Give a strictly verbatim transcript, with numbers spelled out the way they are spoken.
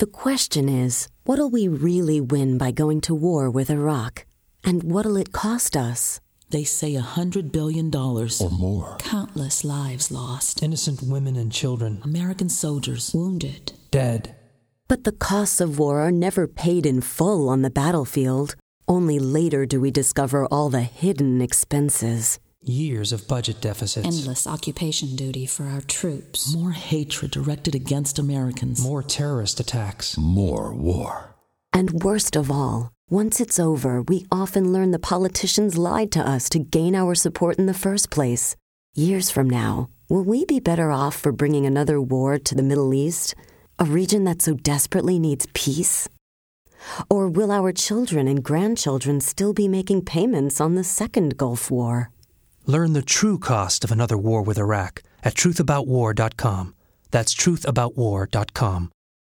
The question is, what'll we really win by going to war with Iraq? And what'll it cost us? They say a hundred billion dollars. Or more. Countless lives lost. Innocent women and children. American soldiers. Wounded. Dead. But the costs of war are never paid in full on the battlefield. Only later do we discover all the hidden expenses. Years of budget deficits. Endless occupation duty for our troops. More hatred directed against Americans. More terrorist attacks. More war. And worst of all, once it's over, we often learn the politicians lied to us to gain our support in the first place. Years from now, will we be better off for bringing another war to the Middle East, a region that so desperately needs peace? Or will our children and grandchildren still be making payments on the second Gulf War? Learn the true cost of another war with Iraq at truth about war dot com. That's truth about war dot com.